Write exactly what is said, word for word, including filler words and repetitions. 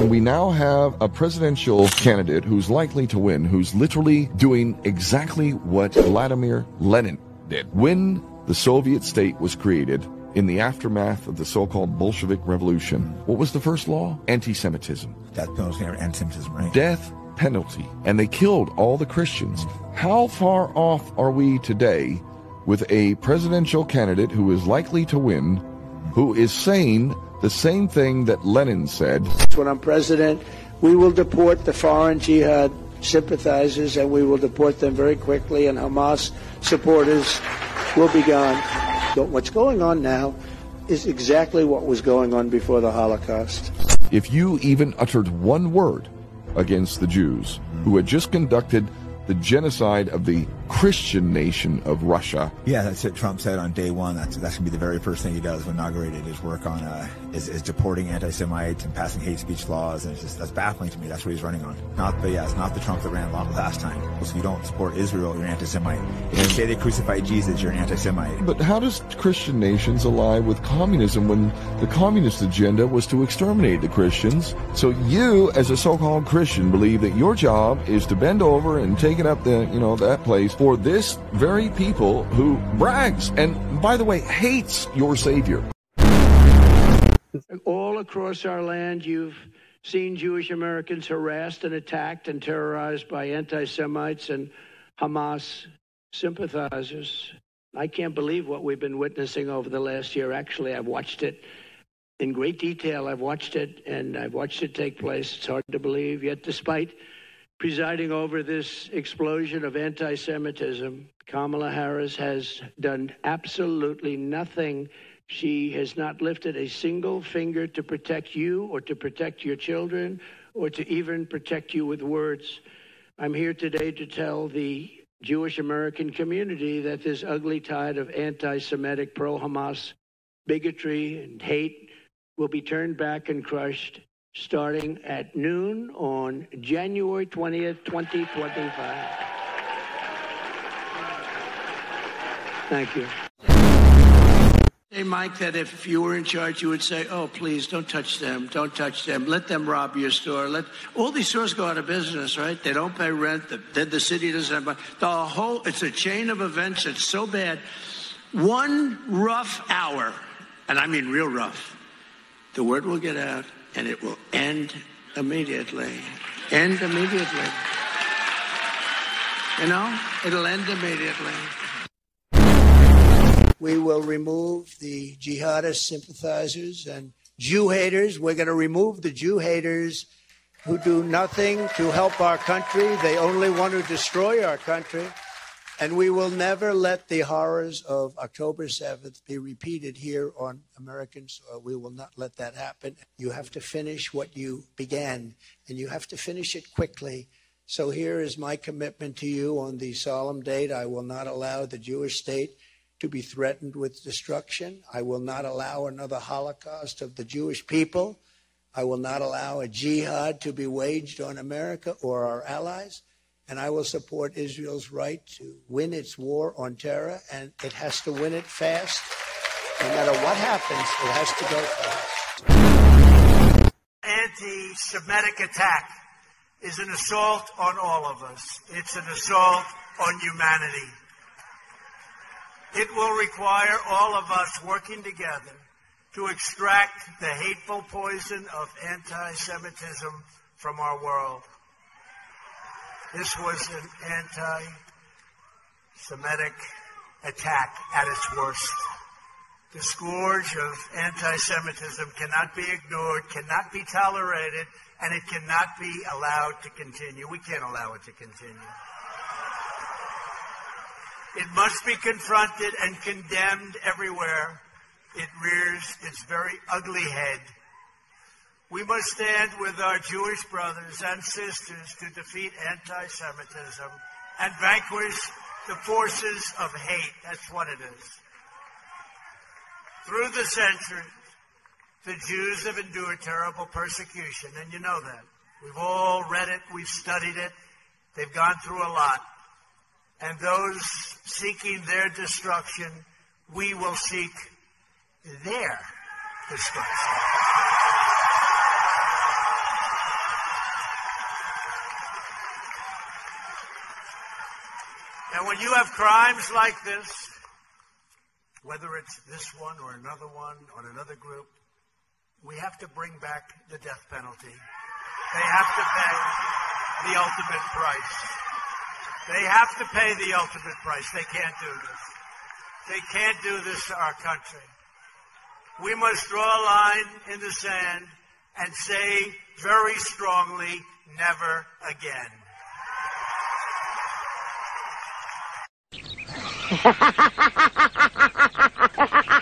And we now have a presidential candidate who's likely to win, who's literally doing exactly what Vladimir Lenin did. When the Soviet state was created, in the aftermath of the so-called Bolshevik Revolution, what was the first law? Anti-Semitism. Death penalty, anti-Semitism, right? Death penalty. And they killed all the Christians. How far off are we today with a presidential candidate who is likely to win, who is saying the same thing that Lenin said? When I'm president, we will deport the foreign jihad sympathizers, and we will deport them very quickly, and Hamas supporters will be gone. What's going on now is exactly what was going on before the Holocaust. If you even uttered one word against the Jews who had just conducted the genocide of the Christian nation of Russia. Yeah, that's what Trump said on day one. That's that's going to be the very first thing he does when inaugurated, is work on uh, is, is deporting anti-Semites and passing hate speech laws. And it's just, that's baffling to me. That's what he's running on. Not the, yeah, it's not the Trump that ran along last time. So if you don't support Israel, you're an anti-Semite. If you say they crucified Jesus, you're an anti-Semite. But how does Christian nations ally with communism when the communist agenda was to exterminate the Christians? So you, as a so-called Christian, believe that your job is to bend over and take it up the, you know, that place for this very people who brags and, by the way, hates your Savior. All across our land, you've seen Jewish Americans harassed and attacked and terrorized by anti-Semites and Hamas sympathizers. I can't believe what we've been witnessing over the last year. Actually, I've watched it in great detail. I've watched it, and I've watched it take place. It's hard to believe, yet despite presiding over this explosion of anti-Semitism, Kamala Harris has done absolutely nothing. She has not lifted a single finger to protect you or to protect your children or to even protect you with words. I'm here today to tell the Jewish American community that this ugly tide of anti-Semitic, pro-Hamas bigotry and hate will be turned back and crushed starting at noon on January twentieth, twenty twenty-five. Thank you. Hey, Mike, that if you were in charge, you would say, oh, please, don't touch them. Don't touch them. Let them rob your store. Let all these stores go out of business, right? They don't pay rent. The, then the city doesn't have money. The whole, it's a chain of events. It's so bad. One rough hour, and I mean real rough, the word will get out. And it will end immediately. End immediately. You know, it'll end immediately. We will remove the jihadist sympathizers and Jew haters. We're going to remove the Jew haters who do nothing to help our country. They only want to destroy our country. And we will never let the horrors of October seventh be repeated here on American soil. We will not let that happen. You have to finish what you began, and you have to finish it quickly. So here is my commitment to you on the solemn date. I will not allow the Jewish state to be threatened with destruction. I will not allow another Holocaust of the Jewish people. I will not allow a jihad to be waged on America or our allies. And I will support Israel's right to win its war on terror, and it has to win it fast. No matter what happens, it has to go fast. Anti-Semitic attack is an assault on all of us. It's an assault on humanity. It will require all of us working together to extract the hateful poison of anti-Semitism from our world. This was an anti-Semitic attack at its worst. The scourge of anti-Semitism cannot be ignored, cannot be tolerated, and it cannot be allowed to continue. We can't allow it to continue. It must be confronted and condemned everywhere it rears its very ugly head. We must stand with our Jewish brothers and sisters to defeat anti-Semitism and vanquish the forces of hate. That's what it is. Through the centuries, the Jews have endured terrible persecution, and you know that. We've all read it. We've studied it. They've gone through a lot. And those seeking their destruction, we will seek their destruction. And when you have crimes like this, whether it's this one or another one or another group, we have to bring back the death penalty. They have to pay the ultimate price. They have to pay the ultimate price. They can't do this. They can't do this to our country. We must draw a line in the sand and say very strongly, never again. Ha ha ha ha ha ha ha ha!